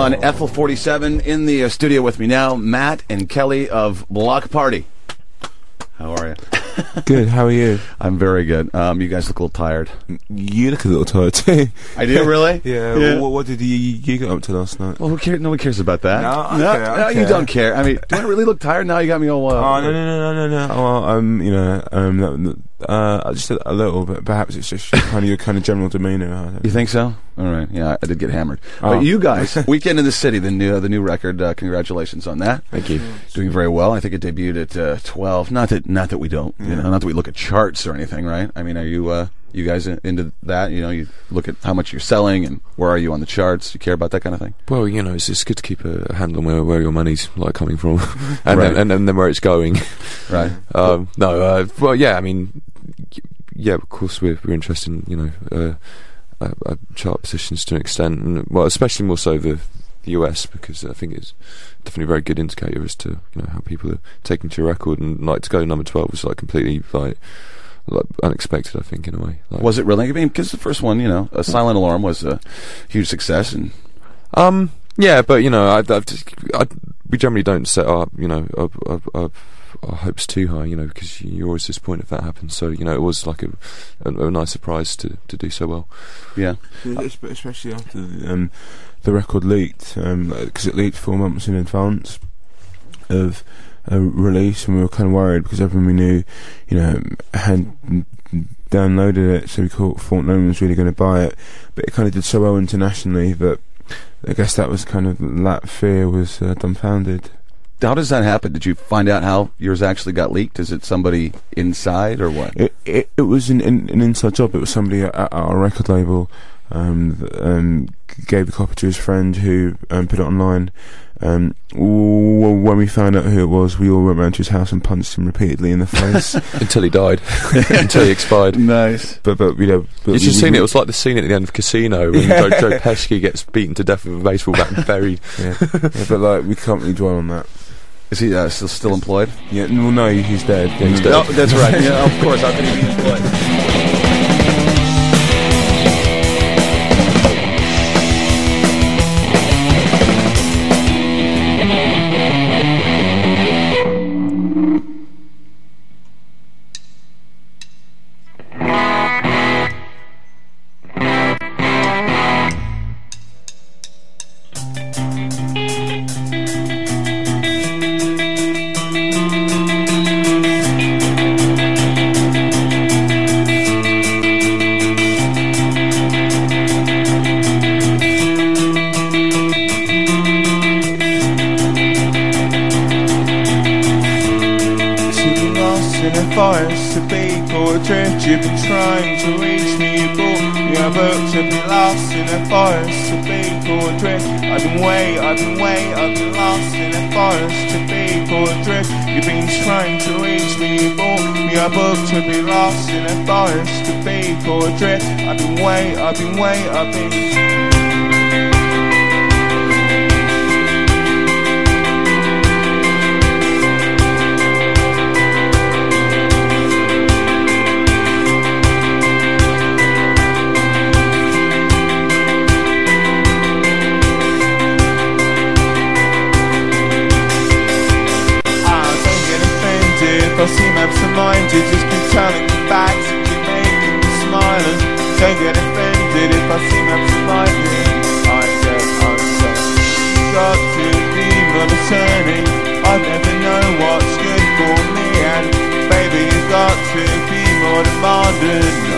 On Eiffel 47 in the studio with me now, Matt and Kelly of Block Party. How are you? Good, how are you? I'm very good. You guys look a little tired. You look a little tired too. I do, really? Yeah. What did you get up to last night? Well, who cares? No one cares about that. No, you don't care. I mean, do I really look tired now? You got me all... Well, just a little bit. Perhaps it's just your kind of general demeanour. You think so? All right. Yeah, I did get hammered. But you guys, Weekend in the City, the new record. Congratulations on that. Thank you. Doing very well. I think it debuted at 12. Not that we don't. You know, not that we look at charts or anything, right? I mean, are you guys into that? You know, you look at how much you're selling and where are you on the charts. You care about that kind of thing? Well, you know, it's good to keep a handle on where your money's coming from, and right. then where it's going. Right. Well, yeah. I mean, yeah. Of course, we're interested in chart positions to an extent, and, well, especially more so the US, because I think it's definitely a very good indicator as to how people are taking to your record, and to go number 12 was completely unexpected, I think, in a way. Was it really? I mean, because the first one, A Silent Alarm was a huge success, and yeah, but we generally don't set our our hopes too high, because you're always disappointed if that happens. So it was like a nice surprise to do so well. Yeah, especially after the record leaked, because it leaked 4 months in advance of a release, and we were kind of worried because everyone we knew, had downloaded it, so we thought no one was really going to buy it. But it kind of did so well internationally that I guess that fear was dumbfounded. How does that happen? Did you find out how yours actually got leaked? Is it somebody inside or what? It was an inside job. It was somebody at our record label gave the copy to his friend who put it online. When we found out who it was, we all went round to his house and punched him repeatedly in the face until he died, until he expired. Nice. But you just seen it. It was like the scene at the end of Casino when Joe Pesci gets beaten to death with a baseball bat and buried. Yeah, but we can't really dwell on that. Is he still employed? Yeah. Well, no, he's dead. Yeah, he's dead. No, that's right. Yeah, of course. How can he be employed? forest to be portrait. You've been trying to reach me, but you're about to be lost in a forest to be portrait. I've been lost in a forest to be portrait. You've been trying to reach me, but you're about to be lost in a forest to be portrait. I've been I seem absent-minded, just keep telling me facts and keep making me smile. And don't get offended if I seem absent-minded. I said, got to be more discerning. I never know what's good for me, and baby, you've got to be more demanding.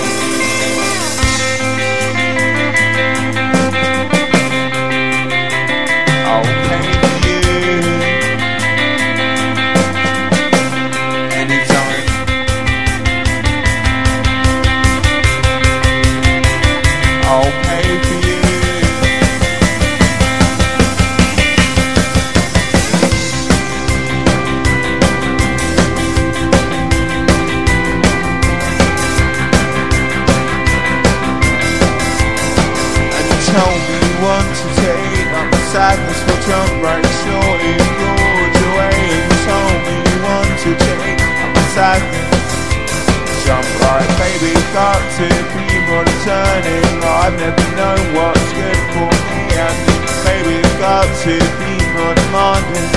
Sadness will jump right shortly roared away. And you told me you want to take my sadness jump right, baby, got to be more discerning. I've never known what's good for me, and baby, about to be more demanding.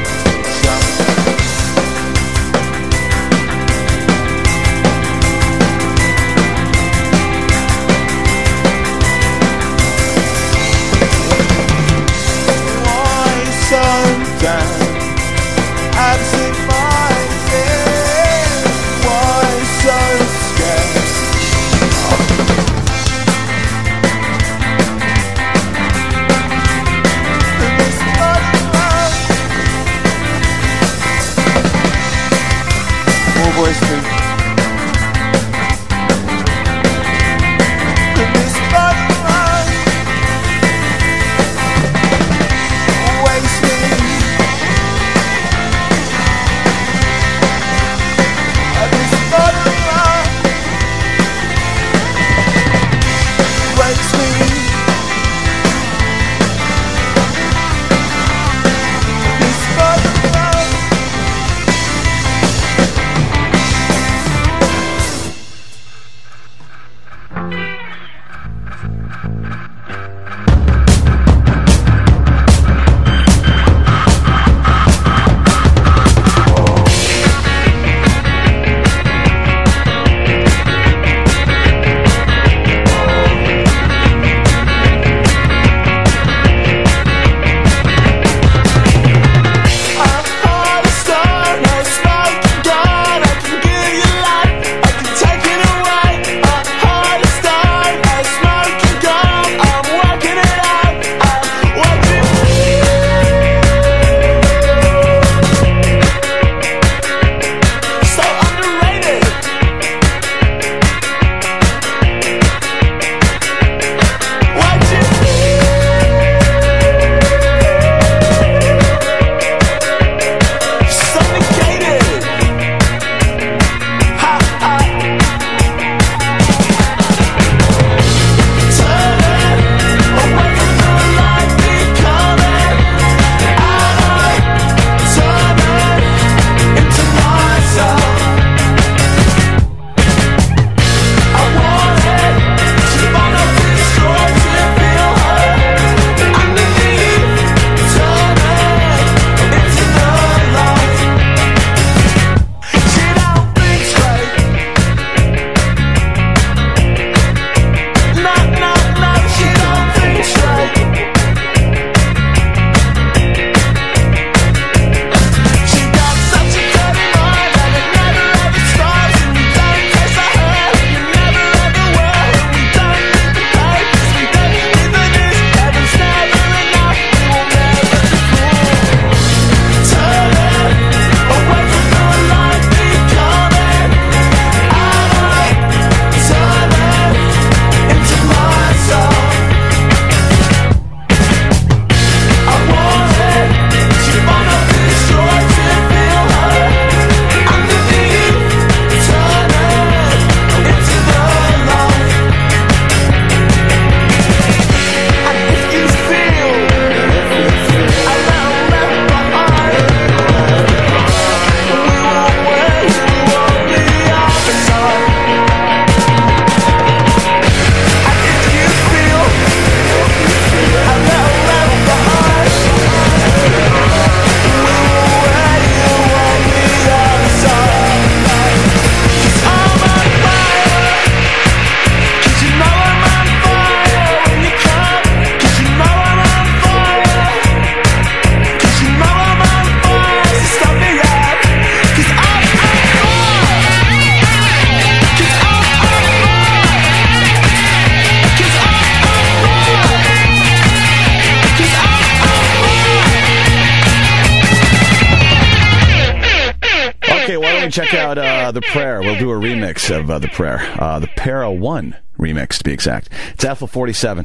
Check out The Prayer. We'll do a remix of The Prayer. The Para 1 remix, to be exact. It's Ethel 47.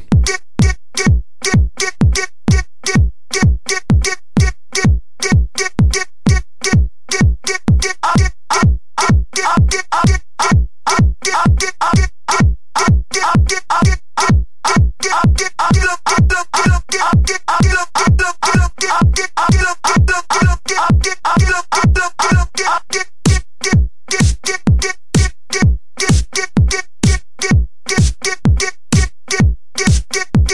Get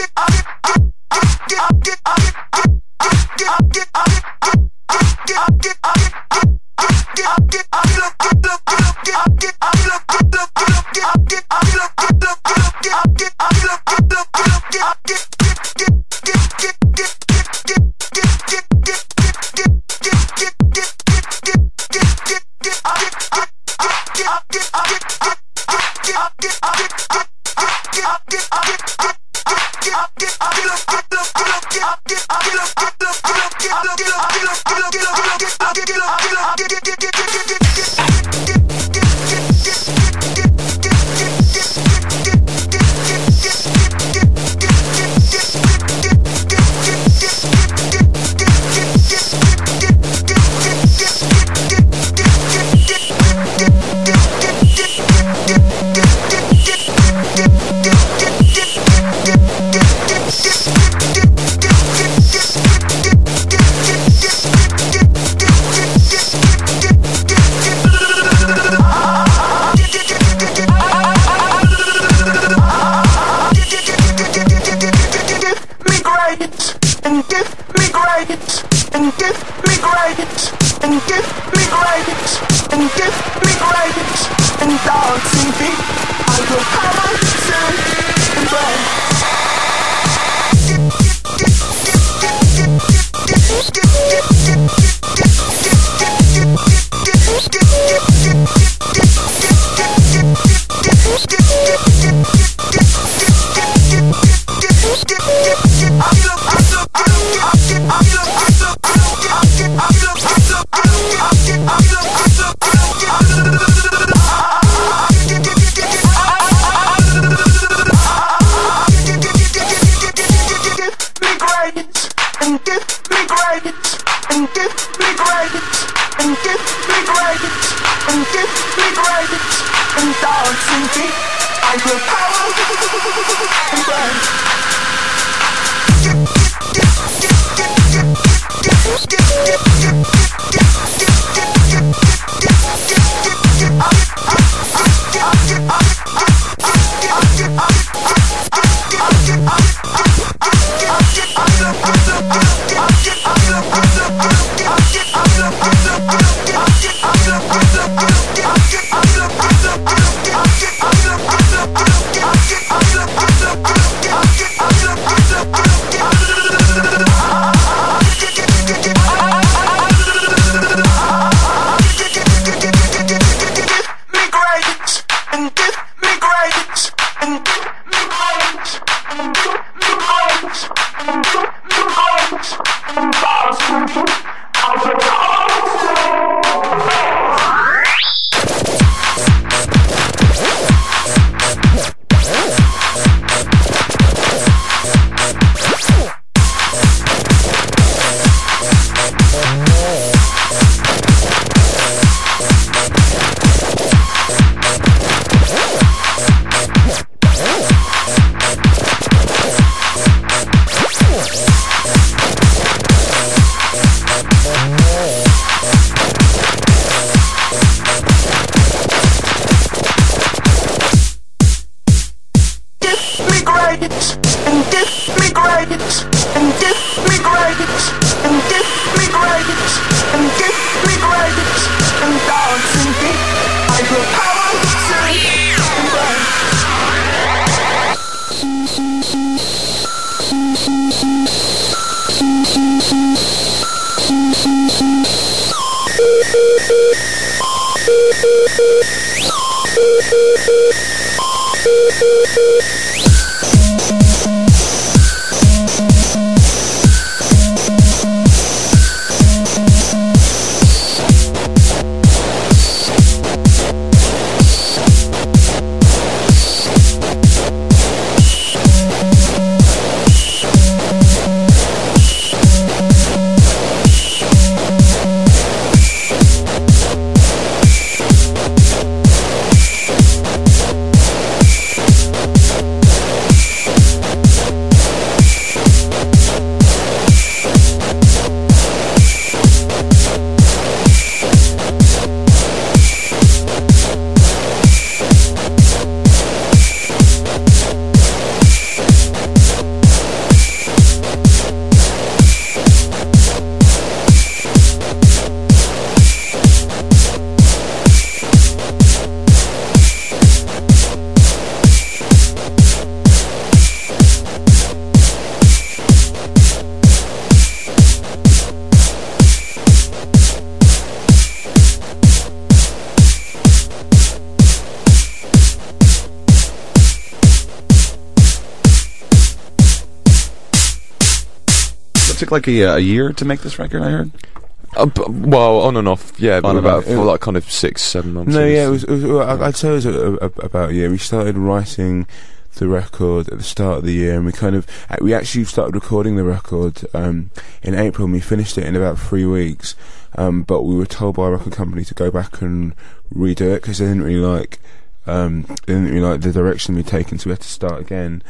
took like a year to make this record, I heard. Well, on and off, yeah, but On and off. for like kind of 6-7 months. No, yeah, it was I'd say it was about a year. We started writing the record at the start of the year, and we actually started recording the record in April, and we finished it in about 3 weeks. But we were told by a record company to go back and redo it because they didn't really like the direction we'd taken, so we had to start again.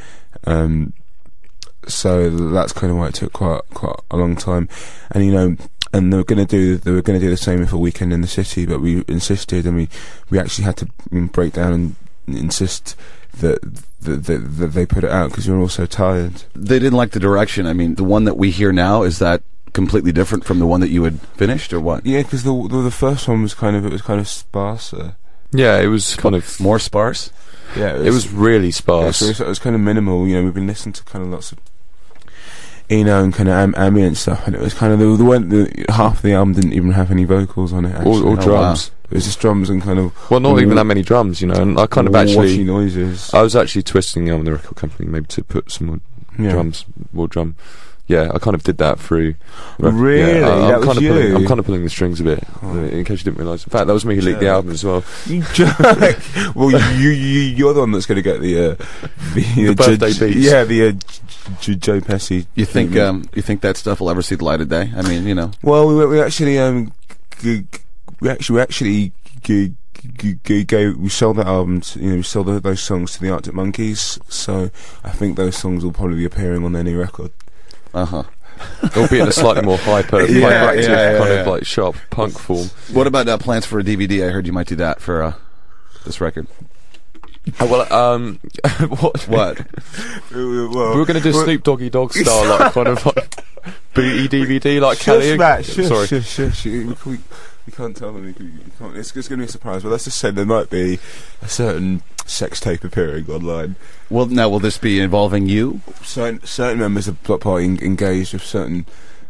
So that's kind of why it took quite a long time, and and they were going to do the same for Weekend in the City, but we insisted, and we actually had to break down and insist that they put it out because we were all so tired. They didn't like the direction. I mean, the one that we hear now, is that completely different from the one that you had finished, or what? Yeah, because the first one was kind of sparser. Yeah, it was kind of more sparse. Yeah, it was really sparse. Yeah, so it was kind of minimal. We've been listening to kind of lots of and kind of ambient stuff, and it was kind of half of the album didn't even have any vocals on it. Or drums. Wow. It was just drums and kind of not even that many drums, and I kind of actually washy noises. I was actually twisting the arm of the record company maybe to put some more drum. Yeah, I kind of did that through. Really? Yeah, That was you? I'm kind of pulling the strings a bit, in case you didn't realise. In fact, that was me who leaked the album as well. You jerk. Well, you're the one that's going to get the birthday beats. Yeah, the Joe Pesci. You think that stuff will ever see the light of day? I mean, Well, we actually we sold that album. We sold those songs to the Arctic Monkeys. So I think those songs will probably be appearing on their new record. Albeit in a slightly more hyperactive kind of like sharp punk form. What about plans for a DVD? I heard you might do that for this record. What? Well, We were going to do Snoop Doggy Dogg style, like kind of like booty DVD, like Kelly. Sorry. We can't tell them. It's going to be a surprise. But let's just say there might be a certain sex tape appearing online. Well, now will this be involving you? Certain members of Bloc Party engaged with certain,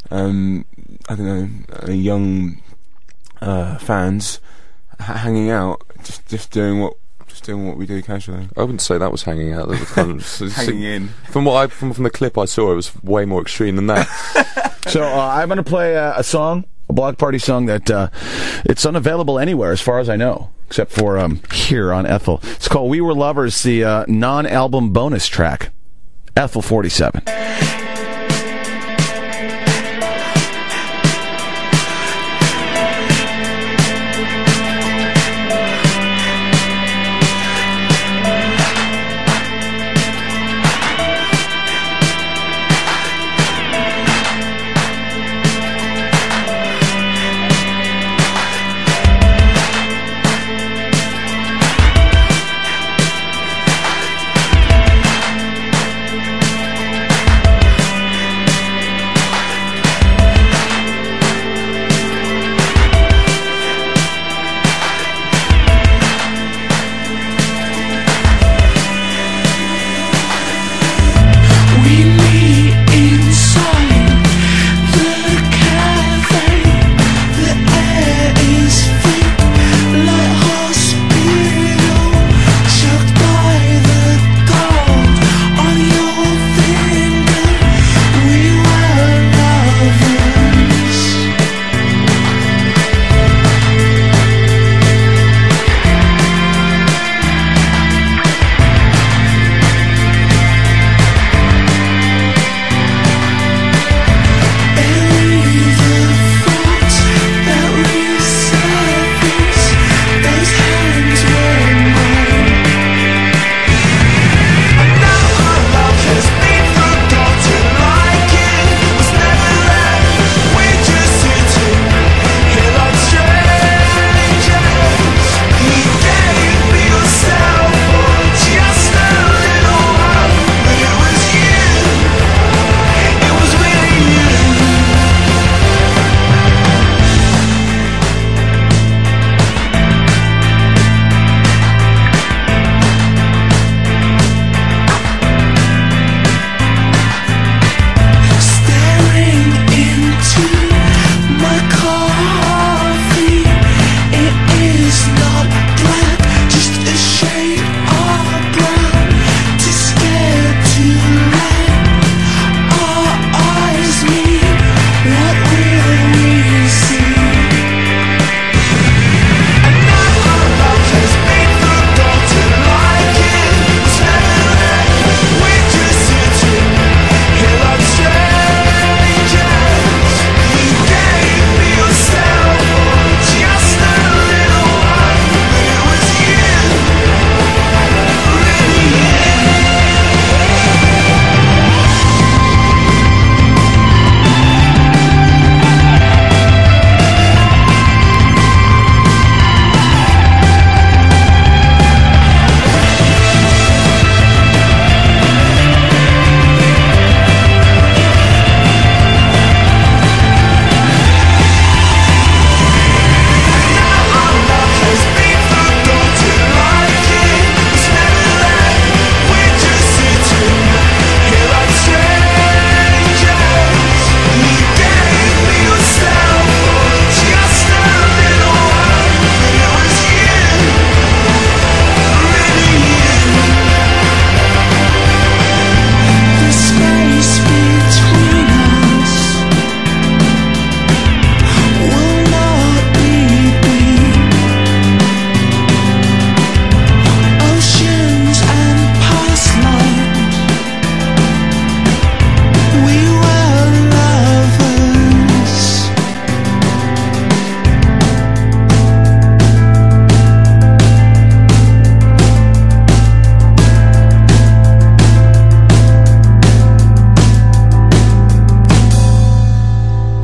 young fans hanging out, just doing what we do casually. I wouldn't say that was hanging out. That was kind of hanging in. From the clip I saw, it was way more extreme than that. So I'm going to play a song, a Bloc Party song that it's unavailable anywhere as far as I know, except for here on Ethel. It's called "We Were Lovers," the non-album bonus track. Ethel 47.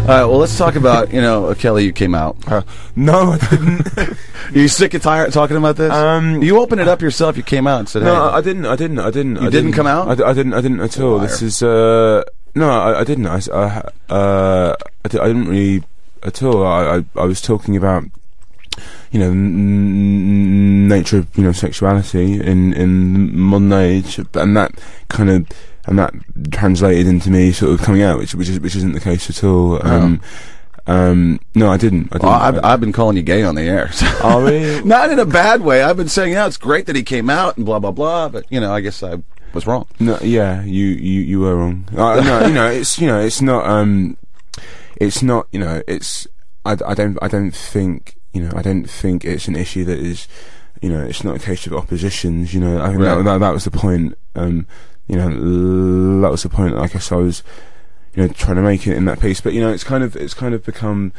right, well, let's talk about, Kelly, you came out. No, I didn't. Are you sick and tired of talking about this? You opened it up yourself. You came out and said, No, hey. I didn't. You didn't come out? I didn't at all. Liar. This is no, I didn't. I didn't really at all. I was talking about nature of sexuality in modern age, and that translated into me sort of coming out, which isn't the case at all. No, I didn't. Well, I've been calling you gay on the air. So. Oh, really? Not in a bad way. I've been saying, it's great that he came out and blah blah blah. But I guess I was wrong. No, yeah, you were wrong. No, it's not. It's not. It's. I don't think. I don't think it's an issue that is. It's not a case of oppositions. I think Right. that was the point. That was the point. I guess I was. Trying to make it in that piece, but it's kind of become,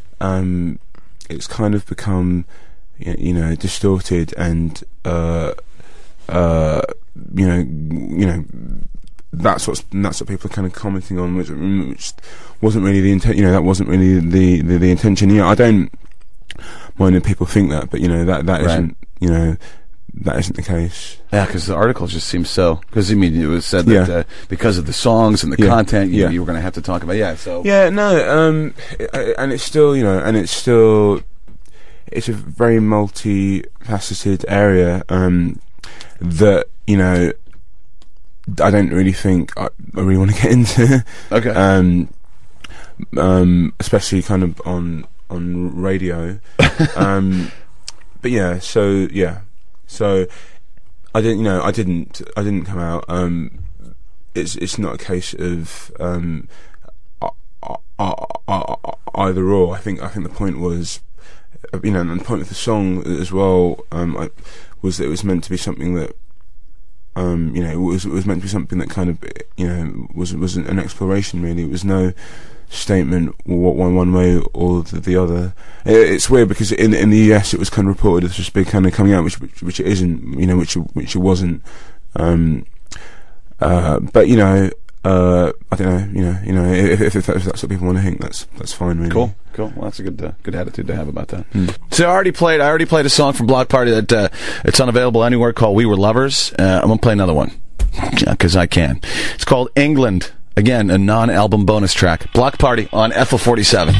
distorted and that's what people are kind of commenting on, which wasn't really the intent. That wasn't really the intention. I don't mind if people think that, but that Right. isn't that isn't the case. Yeah, because the article just seems so. Because it was said that because of the songs and the content, you were going to have to talk about. Yeah, so and it's still it's a very multifaceted area that I don't really think I really want to get into. Okay. Especially kind of on radio. But yeah, so I didn't come out. It's not a case of either or. I think the point was, and the point of the song as well, was that it was meant to be something that, it was meant to be something that kind of, was an exploration really. It was no statement one way or the other. It's weird because in the US it was kind of reported as just big kind of coming out, which it isn't, which it wasn't. But I don't know, if that's what people want to think, that's fine really. Cool. Well, that's a good attitude to have about that. So I already played a song from Block Party that it's unavailable anywhere, called "We Were Lovers." I'm gonna play another one because I can. It's called "England." Again, a non-album bonus track. Block Party on FL47.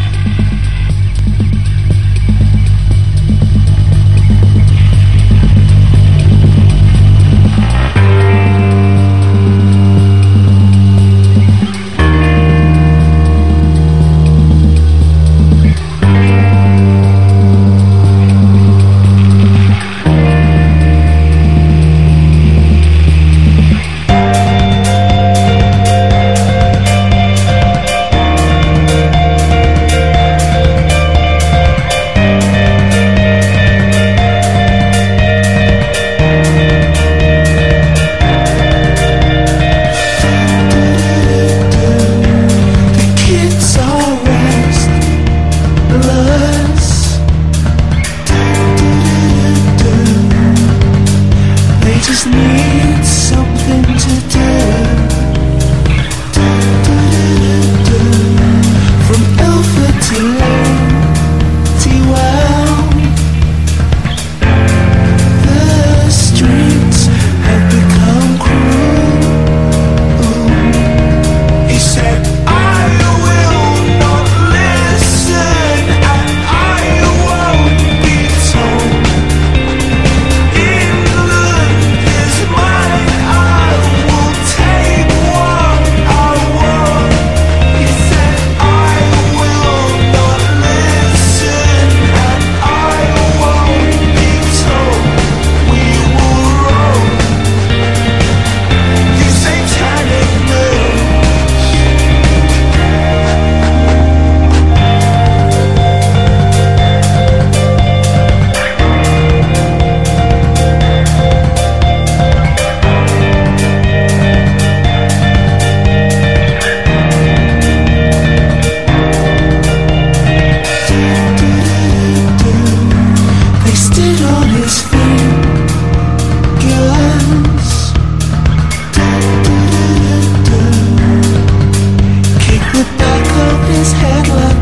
His headlights.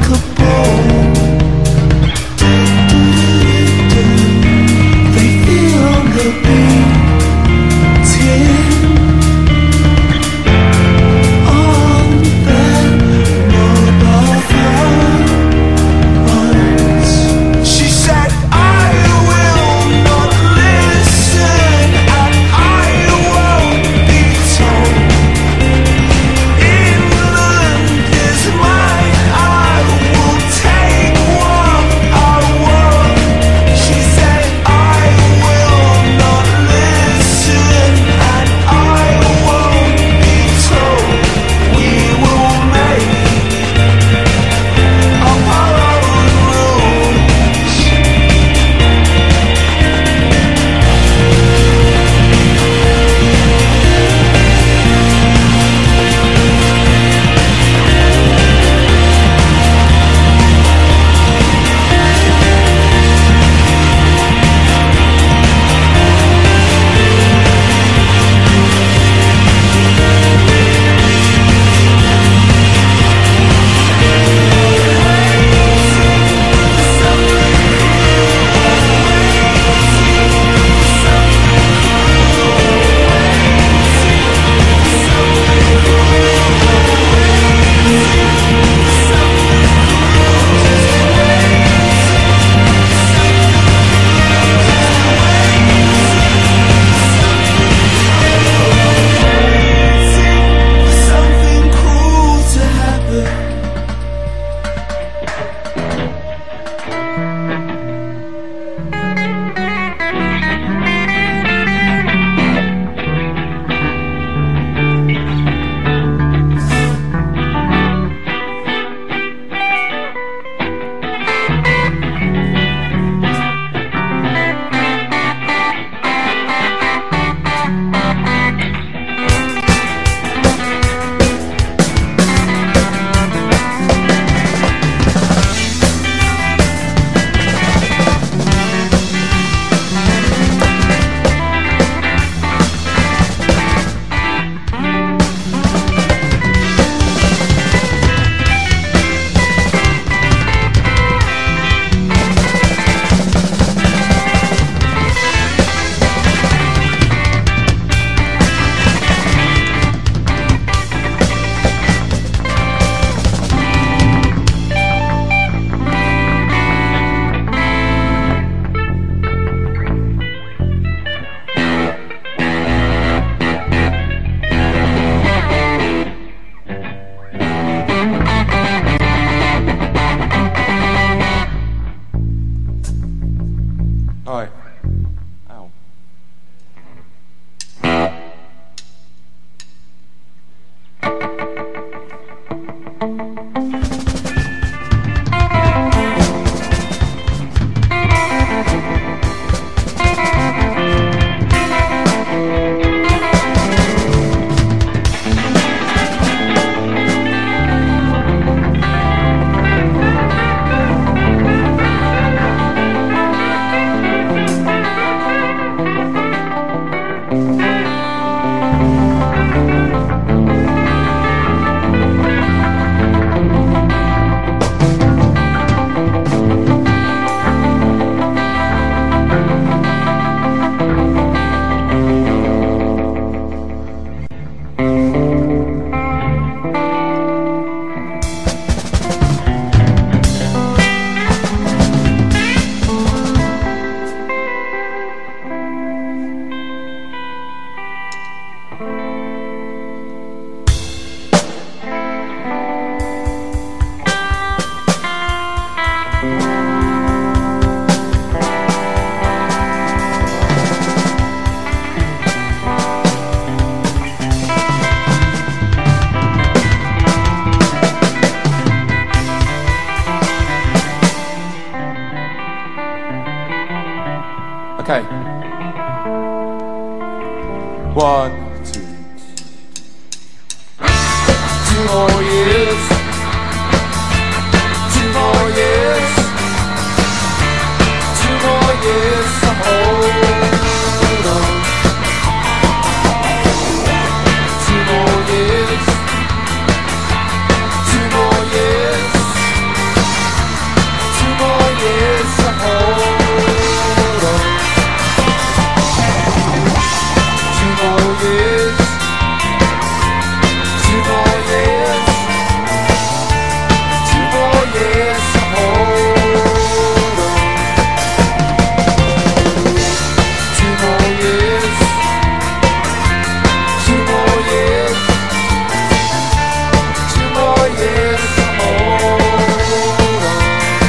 Okay. 1, 2. 2 more years. 2 more years. 2 more years to hold on. 2 more years. 2 more years. 2 more years to hold on. 2 more years. 2 more years. 2 more years to hold on. 2 more years. 2 more years. 2 more years to hold on.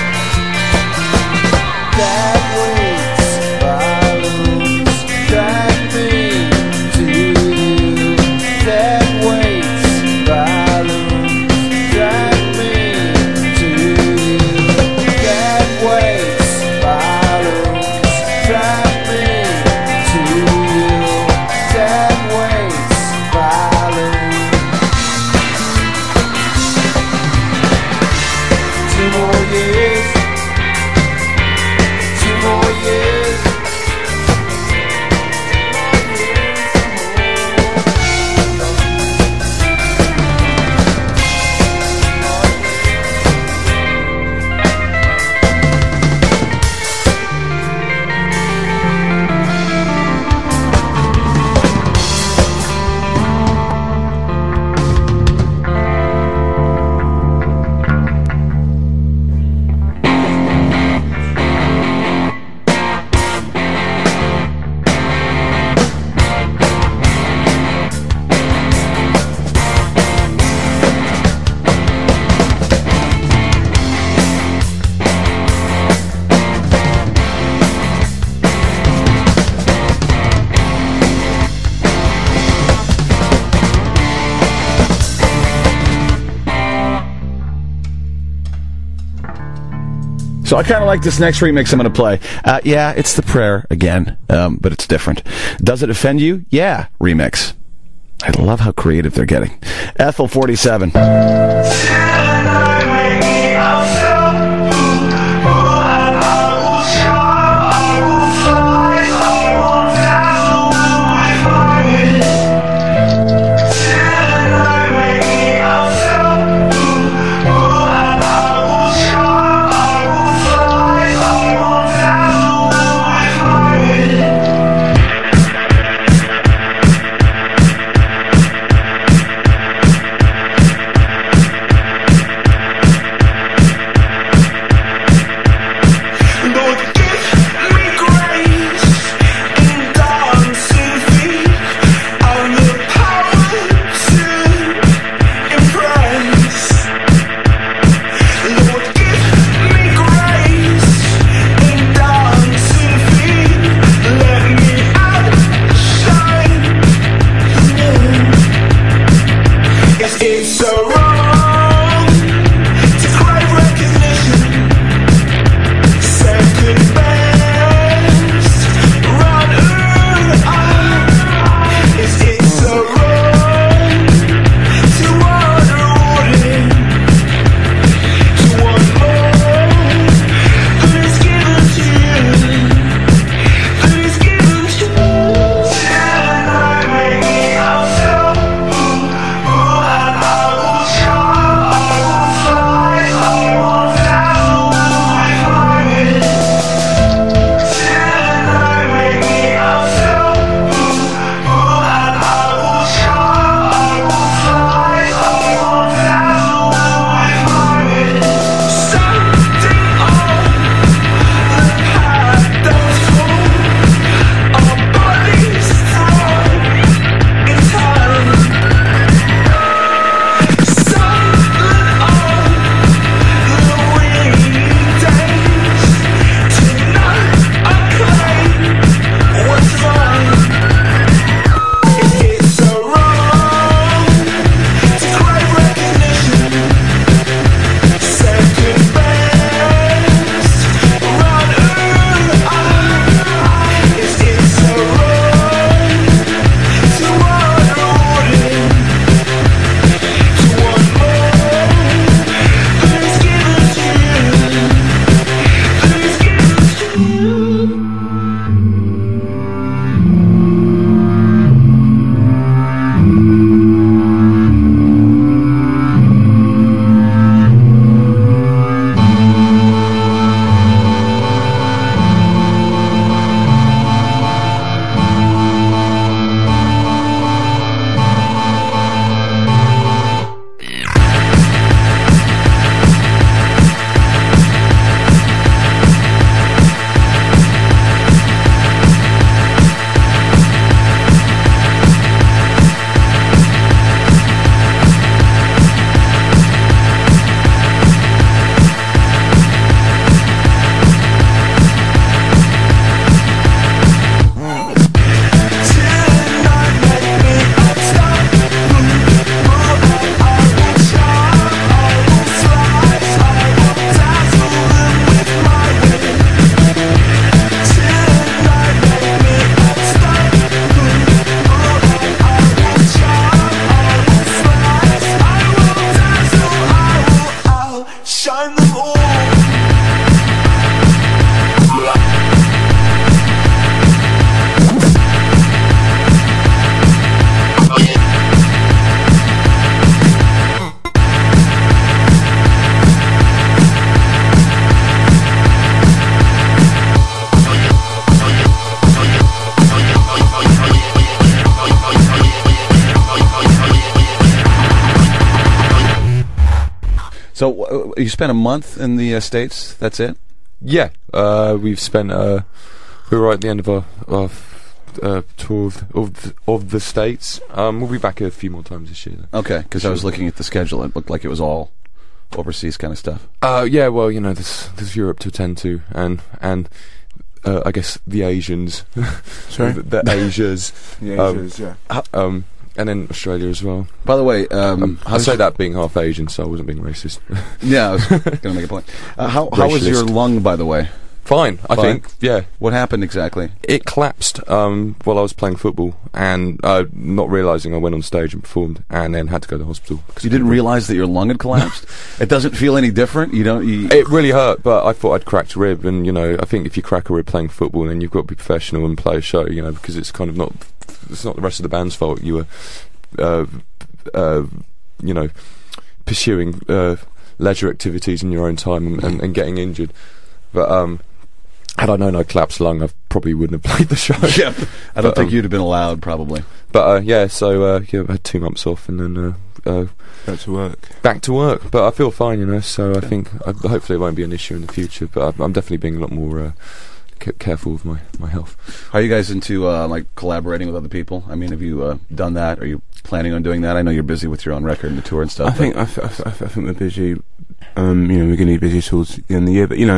That waits balloons drag me to you. That waits balloons drag me to you. That waits balloons drag me to you. That waits balloons. 2 more years. 2 more years. 2 more years. So I kind of like this next remix I'm going to play. Yeah, it's The Prayer again, but it's different. Does it offend you? Yeah, remix. I love how creative they're getting. Ethel 47. shine them all. So you spent a month in the States. That's it. Yeah, we've spent. We were right at the end of our tour of the States. We'll be back a few more times this year, though. Okay, because I was looking at the schedule. It looked like it was all overseas kind of stuff. Yeah, well, you know, there's Europe to attend to, and I guess the Asians. Sorry? the Asias. The Asians, yeah. And then Australia as well. By the way, I say that being half Asian, so I wasn't being racist. Yeah, I was going to make a point. How was your lung, by the way? Fine, I think. Yeah. What happened exactly? It collapsed while I was playing football, and not realising I went on stage and performed, and then had to go to the hospital. You didn't realise that your lung had collapsed? It doesn't feel any different? You don't? It really hurt, but I thought I'd cracked a rib, and, you know, I think if you crack a rib playing football, then you've got to be professional and play a show, you know, because it's kind of not... It's not the rest of the band's fault. You were, you know, pursuing leisure activities in your own time and getting injured. But had I known I'd collapsed lung, I probably wouldn't have played the show. Yep. I don't think you'd have been allowed, probably. But yeah, so yeah, I had 2 months off and then back to work. Back to work, but I feel fine, you know. So I think hopefully it won't be an issue in the future. But I'm definitely being a lot more. Careful with my health. Are you guys into like collaborating with other people? I mean, have you done that? Are you planning on doing that? I know you're busy with your own record and the tour and stuff. I think we're busy. You know, we're going to be busy towards the end of the year, but you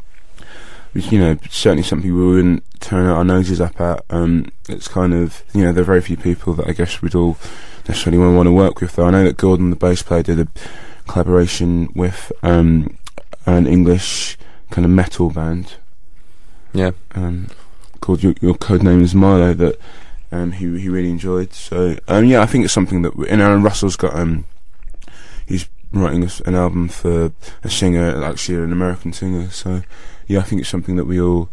know, certainly something we wouldn't turn our noses up at. It's kind of, you know, there are very few people that I guess we'd all necessarily want to work with. Though I know that Gordon, the bass player, did a collaboration with an English kind of metal band. Yeah. Called your codename is Milo, that he really enjoyed. So yeah, I think it's something that Aaron Russell's got. He's writing an album for a singer, actually an American singer. So yeah, I think it's something that we all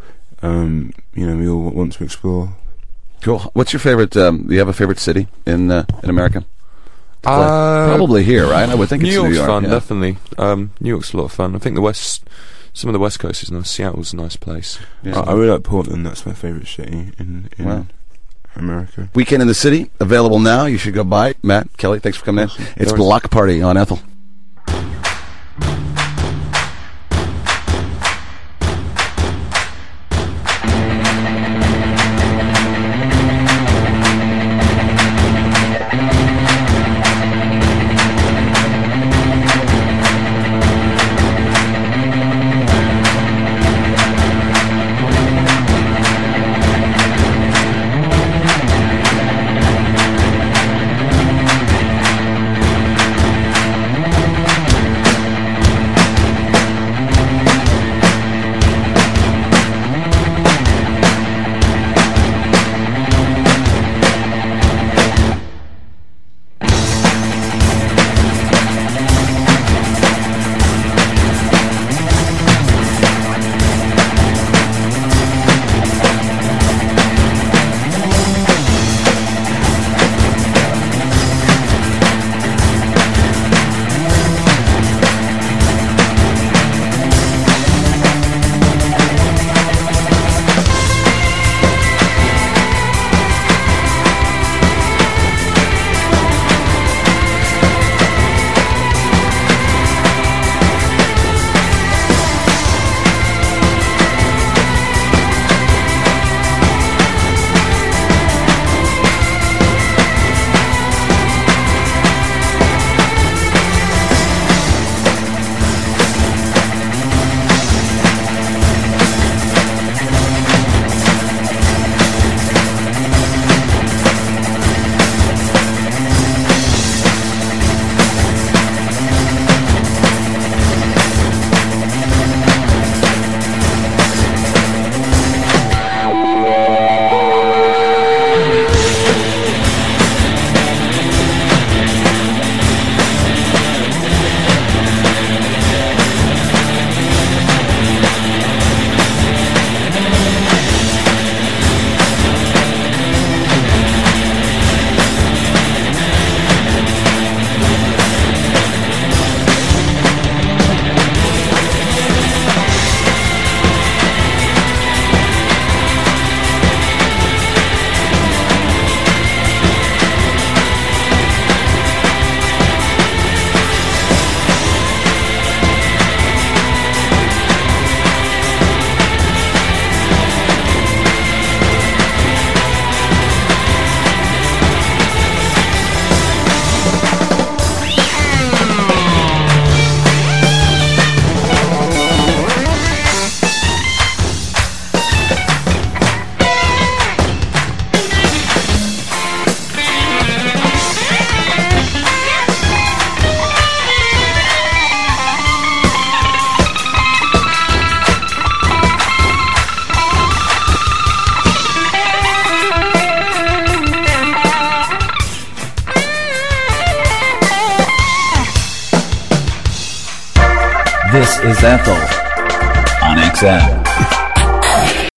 we all want to explore. Cool. What's your favorite? Do you have a favorite city in America? Probably here, right? I would think it's New York. Fun, yeah. Definitely. New York's a lot of fun. I think some of the West Coast is nice. Seattle's a nice place. Yeah. I really like Portland. That's my favourite city in America. Weekend in the City, available now. You should go buy it. Matt, Kelly, thanks for coming in. It's Block Party on Ethel. This is Ethel on XM.